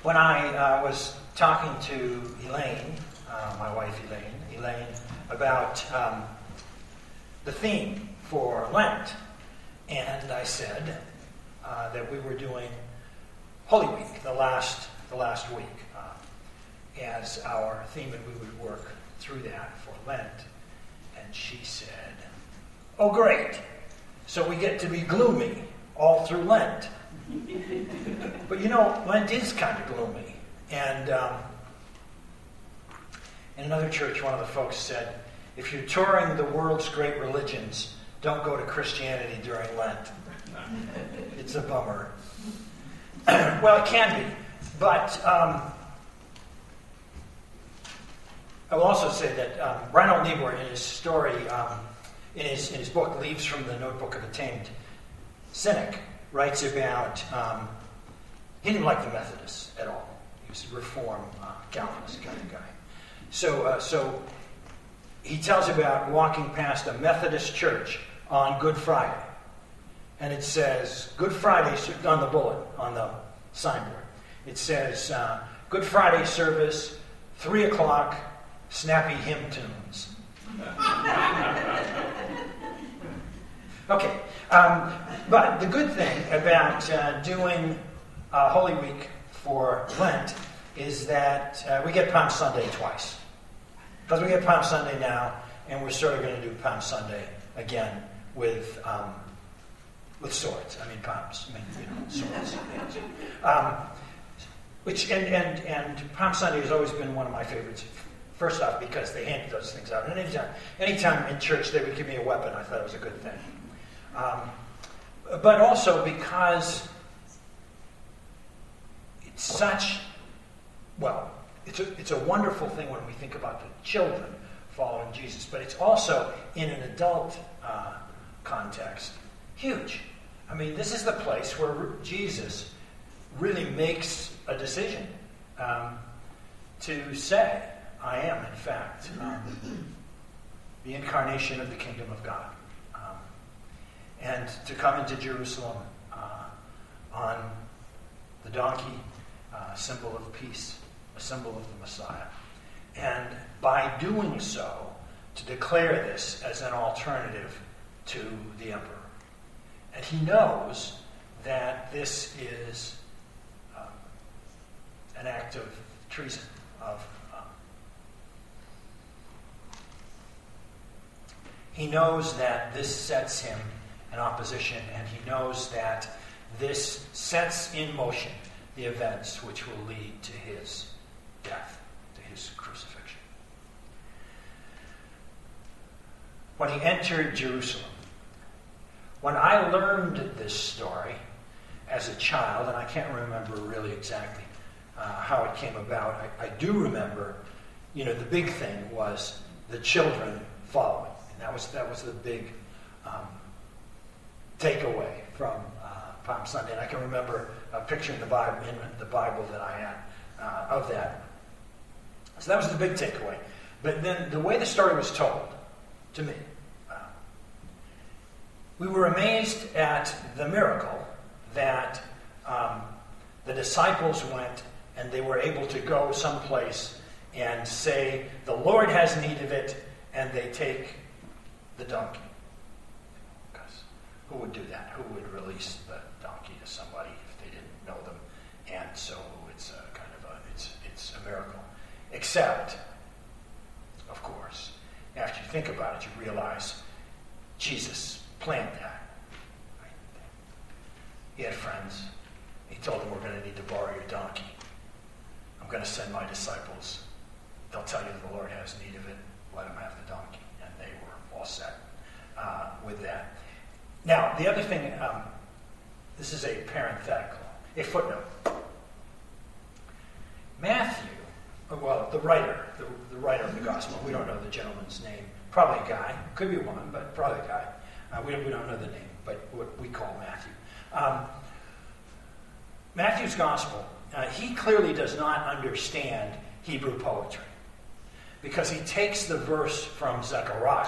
When I was talking to Elaine, my wife Elaine, about the theme for Lent, and I said that we were doing Holy Week, the last week, as our theme, and we would work through that for Lent. And she said, "Oh, great! So we get to be gloomy all through Lent." But Lent is kind of gloomy. And in another church, one of the folks said, "If you're touring the world's great religions, don't go to Christianity during Lent. It's a bummer." Well, it can be. But I will also say that Reinhold Niebuhr, in his story, in his book, Leaves from the Notebook of a Tamed Cynic, writes about, he didn't like the Methodists at all. He was a Reform Calvinist kind of guy. So he tells about walking past a Methodist church on Good Friday. And it says, Good Friday, on the bullet, on the signboard. It says, Good Friday service, 3 o'clock, snappy hymn tunes. Okay. But the good thing about doing Holy Week for Lent is that we get Palm Sunday twice. Because we get Palm Sunday now, and we're sort of going to do Palm Sunday again with swords. I mean, palms. Swords. And Palm Sunday has always been one of my favorites. First off, because they handed those things out. And anytime in church they would give me a weapon, I thought it was a good thing. But also because it's such, it's a wonderful thing when we think about the children following Jesus. But it's also, in an adult context, huge. I mean, this is the place where Jesus really makes a decision to say, I am, in fact, the incarnation of the kingdom of God. And to come into Jerusalem on the donkey, a symbol of peace, a symbol of the Messiah. And by doing so, to declare this as an alternative to the emperor. And he knows that this is an act of treason, he knows that this sets him in opposition, and he knows that this sets in motion the events which will lead to his death, to his crucifixion. When he entered Jerusalem, when I learned this story as a child, and I can't remember really exactly how it came about, I do remember, the big thing was the children following. And that was the big takeaway from Palm Sunday. And I can remember a picture in the Bible that I had of that. So that was the big takeaway. But then the way the story was told to me, we were amazed at the miracle that the disciples went and they were able to go someplace and say, the Lord has need of it, and they take the donkey. Because who would do that? Who would release the donkey to somebody if they didn't know them? And so it's a kind of it's a miracle. Except, of course, after you think about it, you realize Jesus planned that. Right? He had friends. He told them, we're going to need to borrow your donkey. I'm going to send my disciples. They'll tell you the Lord has need of it. Let him have the donkey. And they were all set with that. Now, the other thing, this is a parenthetical, a footnote. Matthew, the writer of the gospel, we don't know the gentleman's name, probably a guy, could be a woman, but probably a guy. We don't know the name, but what we call Matthew. Matthew's gospel, he clearly does not understand Hebrew poetry because he takes the verse from Zechariah,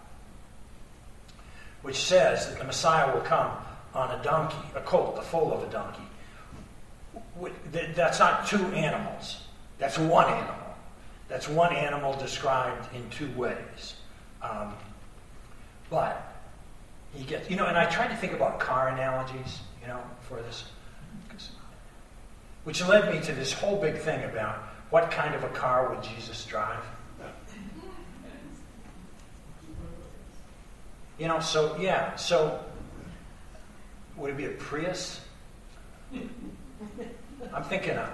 which says that the Messiah will come on a donkey, a colt, the foal of a donkey, That's not two animals. That's one animal. That's one animal described in two ways. But he gets, and I tried to think about car analogies, for this. Which led me to this whole big thing about what kind of a car would Jesus drive. So would it be a Prius? I'm thinking a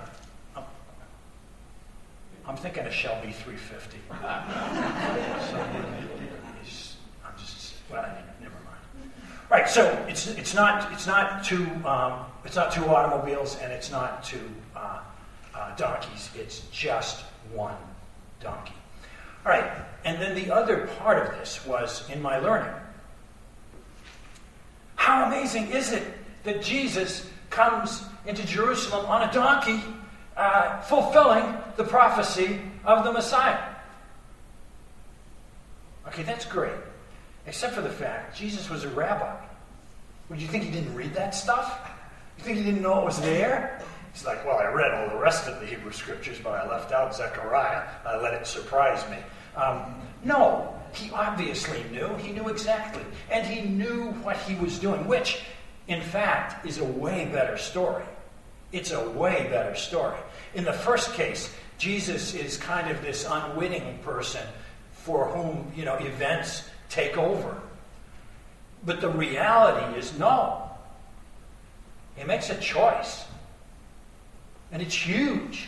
Shelby 350. Never mind. Right. So it's not two automobiles and it's not two donkeys. It's just one donkey. All right. And then the other part of this was in my learning. How amazing is it that Jesus comes into Jerusalem on a donkey, fulfilling the prophecy of the Messiah? Okay, that's great. Except for the fact Jesus was a rabbi. Would you think he didn't read that stuff? You think he didn't know it was there? He's like, well, I read all the rest of the Hebrew scriptures, but I left out Zechariah. I let it surprise me. No, he obviously knew. He knew exactly. And he knew what he was doing, which, in fact, is a way better story. It's a way better story. In the first case, Jesus is kind of this unwitting person for whom, events take over. But the reality is no. He makes a choice. And it's huge.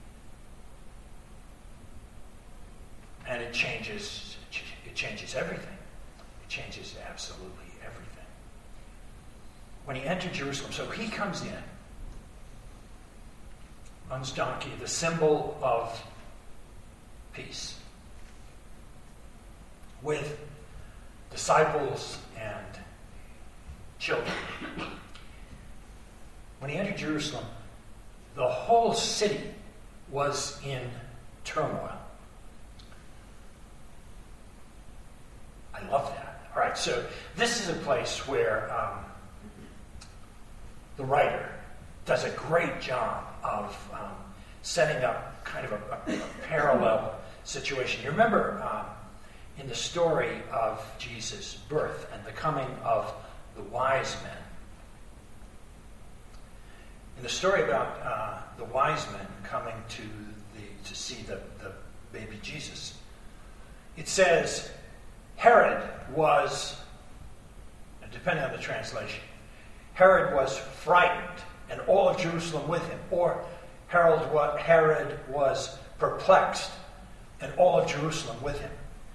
And it changes everything. It changes absolutely everything. When he entered Jerusalem, so he comes in on his donkey, the symbol of peace, with disciples and children. When he entered Jerusalem, the whole city was in turmoil. I love that. All right, so this is a place where the writer does a great job of setting up kind of a parallel situation. You remember in the story of Jesus' birth and the coming of the wise men. In the story about the wise men coming to see the baby Jesus, it says Herod was, depending on the translation, Herod was frightened, and all of Jerusalem with him. Or Herod was perplexed, and all of Jerusalem with him.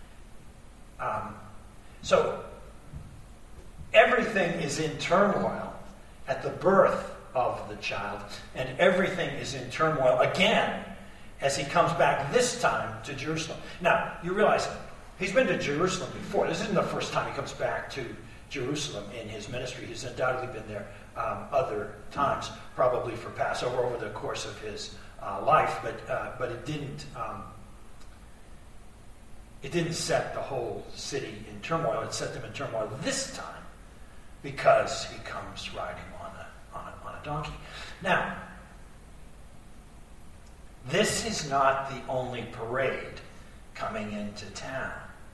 So everything is in turmoil at the birth of the child, and everything is in turmoil again as he comes back, this time to Jerusalem. Now, you realize he's been to Jerusalem before. This isn't the first time he comes back to Jerusalem in his ministry. He's undoubtedly been there other times, probably for Passover over the course of his life, but it didn't set the whole city in turmoil. It set them in turmoil this time because he comes riding on a donkey. Now, this is not the only parade coming into town.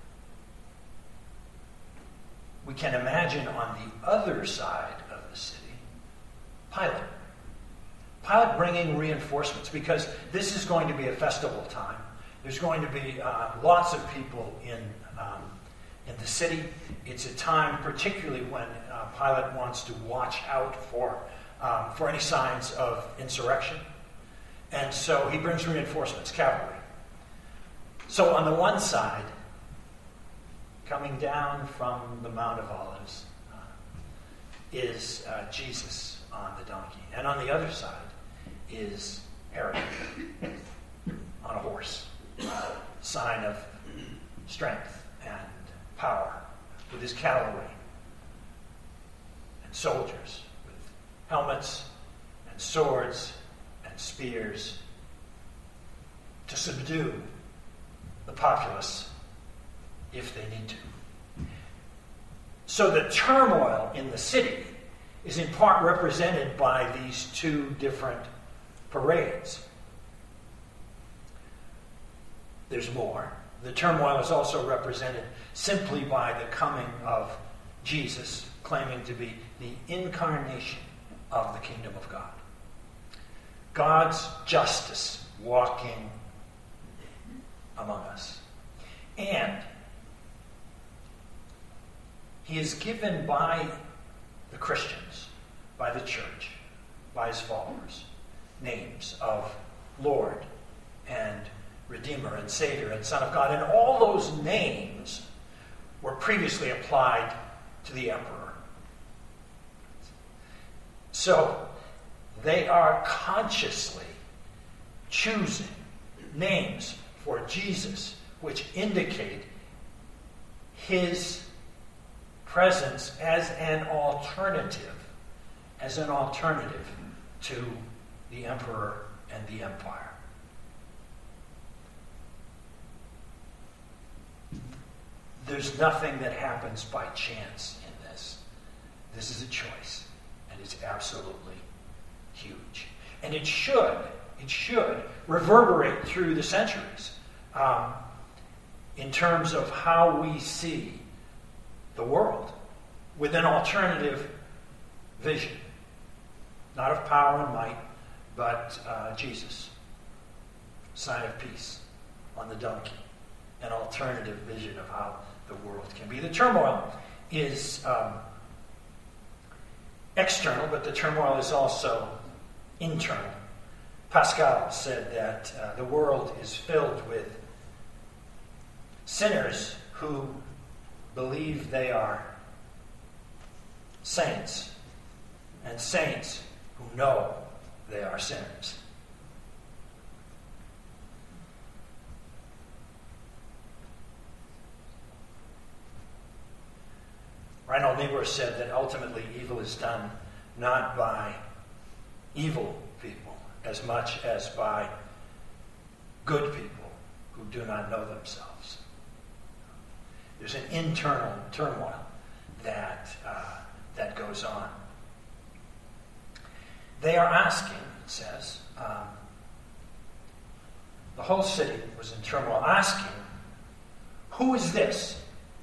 We can imagine on the other side of the city, Pilate bringing reinforcements, because this is going to be a festival time. There's going to be lots of people in the city. It's a time, particularly when Pilate wants to watch out for any signs of insurrection. And so he brings reinforcements, cavalry. So on the one side, coming down from the Mount of Olives, is Jesus on the donkey. And on the other side is Herod on a horse. Sign of strength and power, with his cavalry and soldiers with helmets and swords and spears to subdue the populace if they need to. So the turmoil in the city is in part represented by these two different parades. There's more. The turmoil is also represented simply by the coming of Jesus, claiming to be the incarnation of the kingdom of God. God's justice walking among us. And he is given by the Christians, by the church, by his followers, names of Lord and Redeemer and Savior and Son of God. And all those names were previously applied to the emperor. So they are consciously choosing names for Jesus which indicate his presence as an alternative to the emperor and the empire. There's nothing that happens by chance in this. This is a choice, and it's absolutely huge. And it should reverberate through the centuries in terms of how we see the world with an alternative vision. Not of power and might, but Jesus, sign of peace on the donkey. An alternative vision of how the world can be. The turmoil is external, but the turmoil is also internal. Pascal said that the world is filled with sinners who believe they are saints, and saints who know they are sinners. Reinhold Niebuhr said that ultimately evil is done not by evil people as much as by good people who do not know themselves. There's an internal turmoil that goes on. They are asking, it says, the whole city was in turmoil, asking, who is this?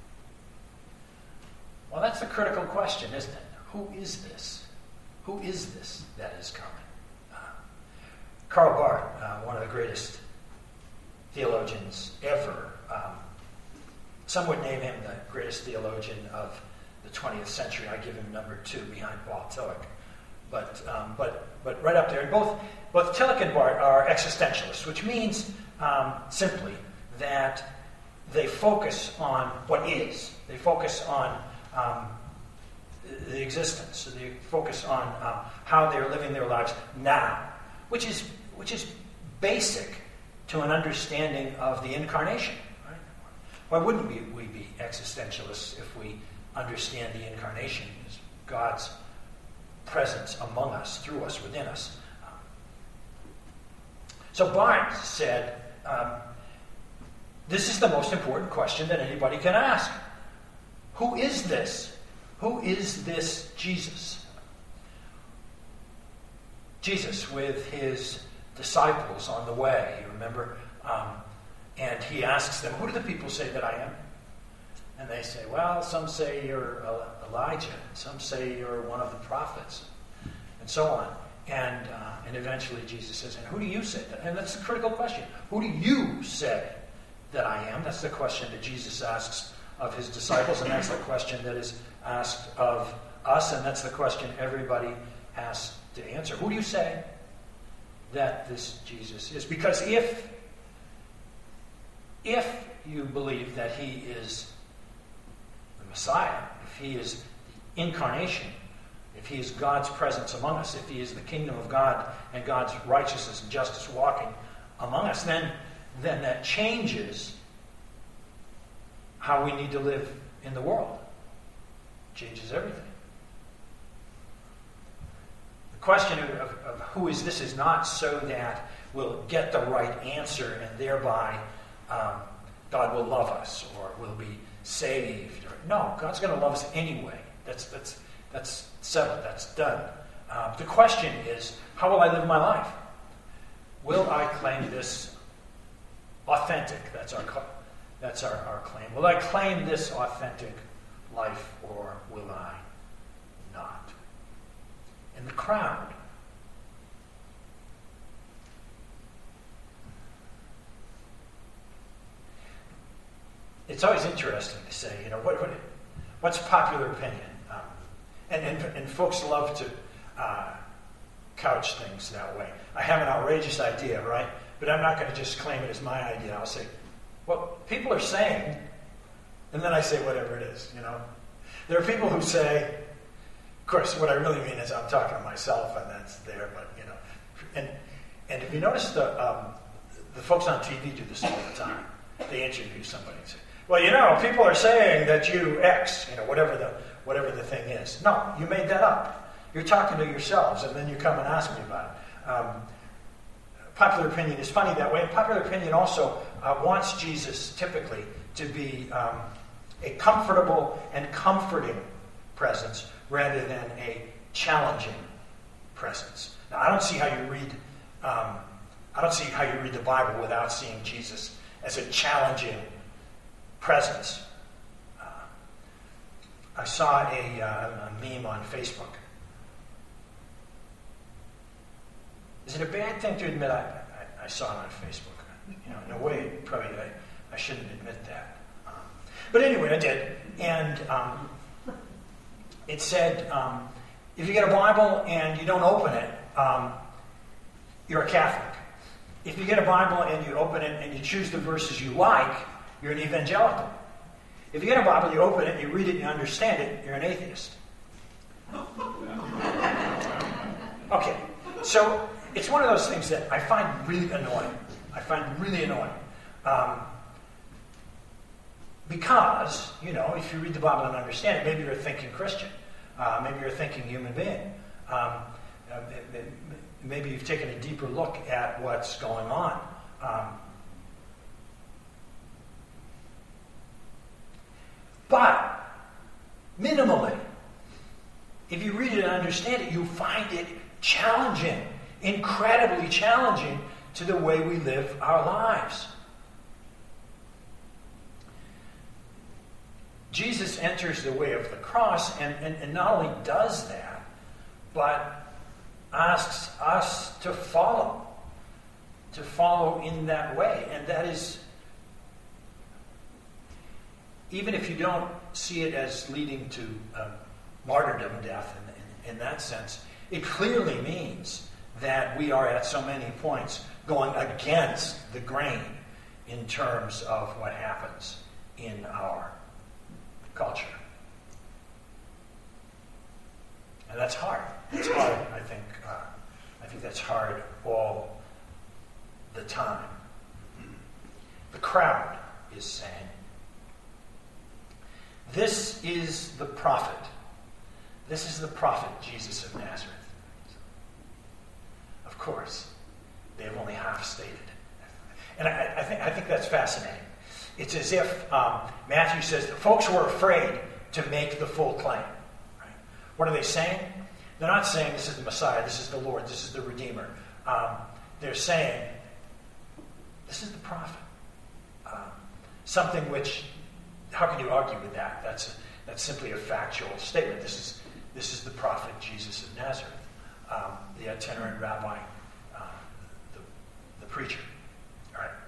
Well, that's the critical question, isn't it? Who is this? Who is this that is coming? Karl Barth, one of the greatest theologians ever, some would name him the greatest theologian of the 20th century. I give him number 2 behind Paul Tillich. But right up there. And both Tillich and Barth are existentialists, which means simply that they focus on what is. They focus on the existence. So they focus on how they're living their lives now, which is basic to an understanding of the incarnation. Right? Why wouldn't we be existentialists if we understand the incarnation as God's presence among us, through us, within us? So Barth said, this is the most important question that anybody can ask. Who is this? Who is this Jesus? Jesus with his disciples on the way, you remember? And he asks them, who do the people say that I am? And they say, well, some say you're Elijah, and some say you're one of the prophets, and so on. And eventually Jesus says, and who do you say that? And that's the critical question. Who do you say that I am? That's the question that Jesus asks of his disciples, and that's the question that is asked of us, and that's the question everybody has to answer. Who do you say that this Jesus is? Because if you believe that he is the Messiah, if he is the incarnation, if he is God's presence among us, if he is the kingdom of God and God's righteousness and justice walking among us, then that changes how we need to live in the world. Changes everything. The question of who is this is not so that we'll get the right answer and thereby God will love us or we'll be saved. No, God's going to love us anyway. That's settled. That's done. The question is, how will I live my life? Will I claim this authentic? That's our claim. Will I claim this authentic life, or will I not? And the crowd, it's always interesting to say, what's popular opinion? And folks love to couch things that way. I have an outrageous idea, right? But I'm not going to just claim it as my idea. I'll say, well, people are saying, and then I say whatever it is, There are people who say, of course, what I really mean is I'm talking to myself, and that's there, but, and if you notice the folks on TV do this all the time. They interview somebody and say, well, people are saying that you X, whatever the thing is. No, you made that up. You're talking to yourselves, and then you come and ask me about it. Popular opinion is funny that way. And popular opinion also wants Jesus typically to be a comfortable and comforting presence rather than a challenging presence. Now, I don't see how you read the Bible without seeing Jesus as a challenging presence. I saw a meme on Facebook. Is it a bad thing to admit I saw it on Facebook? In a way, probably I shouldn't admit that. But anyway, I did. And it said, if you get a Bible and you don't open it, you're a Catholic. If you get a Bible and you open it and you choose the verses you like, you're an evangelical. If you get a Bible, you open it, you read it, and you understand it, you're an atheist. Okay, so it's one of those things that I find really annoying. Because, if you read the Bible and understand it, maybe you're a thinking Christian. Maybe you're a thinking human being. Maybe you've taken a deeper look at what's going on. But, minimally, if you read it and understand it, you find it challenging, incredibly challenging to the way we live our lives. Jesus enters the way of the cross and not only does that, but asks us to follow in that way. And that is, even if you don't see it as leading to martyrdom, death in that sense, it clearly means that we are at so many points going against the grain in terms of what happens in our culture. And that's hard. It's hard, I think. I think that's hard all the time. The crowd is saying, this is the prophet. This is the prophet, Jesus of Nazareth. Of course, they have only half stated. And I think that's fascinating. It's as if Matthew says that folks were afraid to make the full claim. Right? What are they saying? They're not saying this is the Messiah, this is the Lord, this is the Redeemer. They're saying, this is the prophet. Something which, how can you argue with that? That's simply a factual statement. This is the prophet Jesus of Nazareth, the itinerant rabbi, the preacher. All right.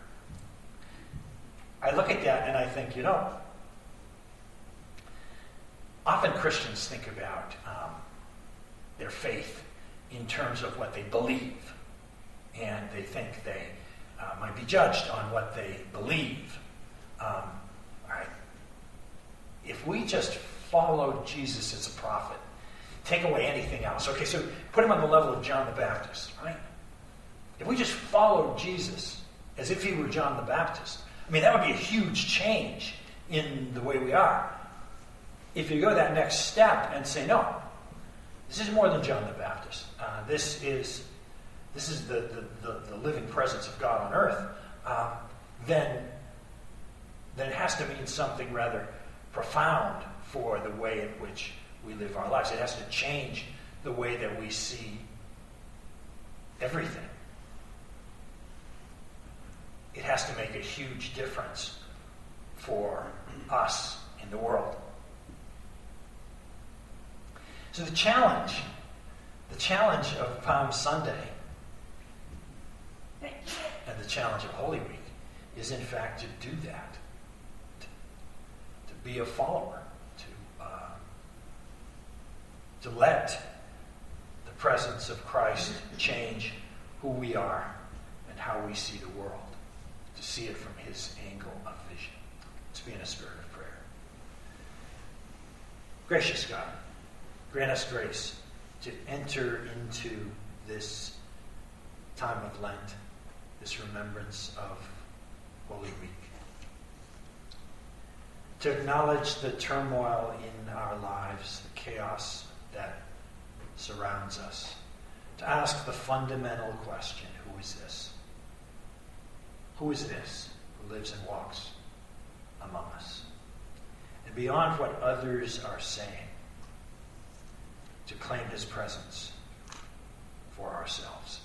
I look at that and I think, often Christians think about their faith in terms of what they believe, and they think they might be judged on what they believe. All right. If we just follow Jesus as a prophet, take away anything else. Okay, so put him on the level of John the Baptist, right? If we just followed Jesus as if he were John the Baptist, that would be a huge change in the way we are. If you go that next step and say, no, this is more than John the Baptist. This is the living presence of God on earth. Then it has to mean something rather profound for the way in which we live our lives. It has to change the way that we see everything. it has to make a huge difference for us in the world. So the challenge of Palm Sunday and the challenge of Holy Week is in fact to do that, to be a follower, to let the presence of Christ change who we are and how we see the world, to see it from his angle of vision. Let's be in a spirit of prayer. Gracious God, grant us grace to enter into this time of Lent, this remembrance of Holy Week. To acknowledge the turmoil in our lives, the chaos that surrounds us. To ask the fundamental question, who is this? Who is this who lives and walks among us? And beyond what others are saying, to claim his presence for ourselves.